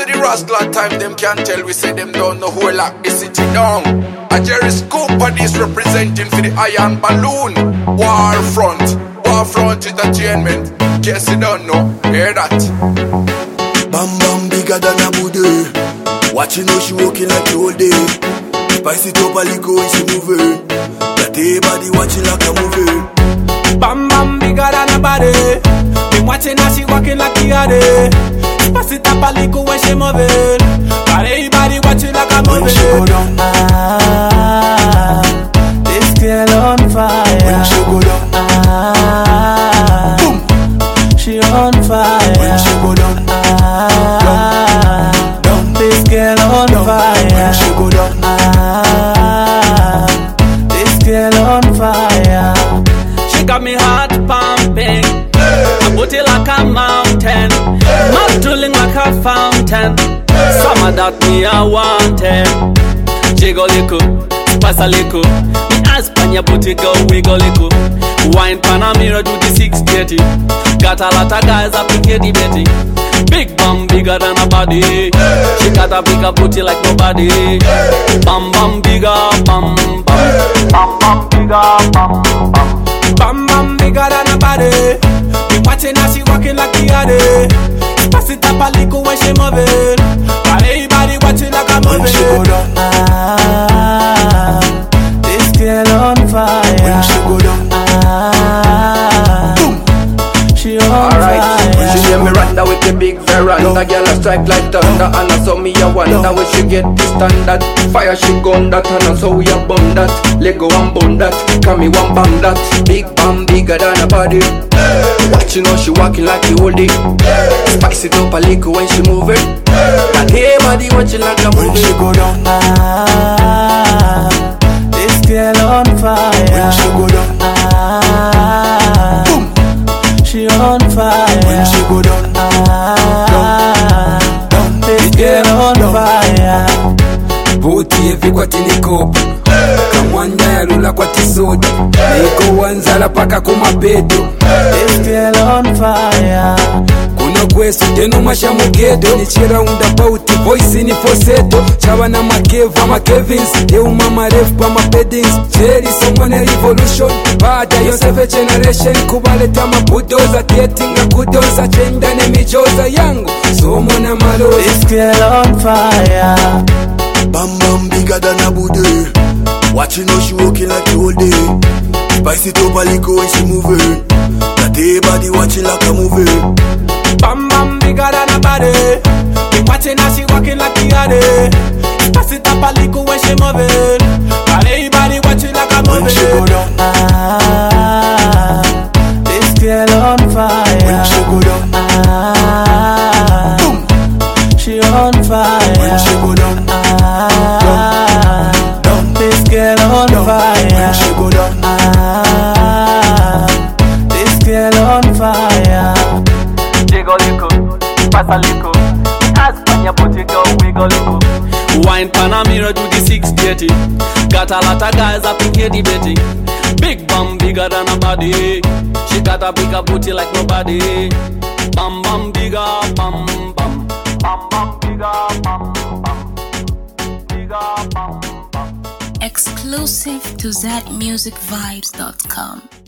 see the rascal time, them can't tell. We say them don't know who lock the city down. A Jerry Scoop and this representing for the Iron Balloon. Warfront Entertainment. Guess you don't know, hear that. Bam bam bigger than a Buddha. Watching how she walking like the whole day. Spice it up a little when she moving. That everybody watching like a movie. Bam bam bigger than a body. Been watching how she walking like the other. Spice it up a little when she moving. Got everybody watching like a movie. When she go down, this girl on fire. when she go down, boom. She on fire. When she go down, down, This girl on fire. when she go down, This girl on fire. She got me heart pumping. I put it like a mountain. Mouth drooling like a fountain. Some of that me I wanted. Jiggle lico, pass a lico. Me ask pan your booty go wiggle lico. Wine Panamera do the 630. Got a lot of guys up in here debating. Big bum bigger than a body. She got a bigger booty like nobody. Bam bam bigger bam bam. Bam bam bigger bam bam. Bam bam bigger than a body. Been watching how she walking like the other. Pass it up a little when she moving. Got everybody watching like a movie. when she go down, This girl on fire. when she go down, boom. She on Alright, fire. she hear me randa with the big veranda. Girl a strike like thunder, and I saw me a wonder when she get the standard. Fire she gun that, and I saw we a bun that. Lego and bun that, come me one bang that. Big bam bigger than a body. Watching how she walking like the oldie. Spice it up a little when she moving. That hey body watching like a When she movie. go down, This girl on fire. when she go down, boom. She on fire. When she go down, down, This girl on fire. Boti evikwati nikopa kamwanya yalula kwati soda niko wanzala paka kumapedo This girl on fire. kuno kwesu teno masha mugedo ni chiraunda bauti voice ni foseto chaba na makeva makevins euma marefu pa mabeddings jeri someone revolution baada yo 7 generation kubaleta mabudoza tietinga kudoza chenda ne mijoza yangu somo na malo. This girl on fire. bam bam bigger than a Buddha. Watching how she walking like the whole day. Spice it up a little when she moving. That everybody watching like a movie. Bam bam bigger than a body. Been watching how she walking like the other. Pass it up a little when she moving. Got everybody watching like a When she go movie. down, This girl on fire. when she go down, boom. She on fire. When she go down, down, This girl on when fire. she go down, This girl on fire. Jiggle lico, pass a lico. Ask pan your booty go wiggle lico. Wine Panamera do the 630. Got a lot of guys up in here debating. Big bum bigger than a body. She got a bigger booty like nobody. Bam bam bigger bam bam. Bam bam bigger bam bam. Bigger bam bam. Exclusive to ZMusicVibes.com.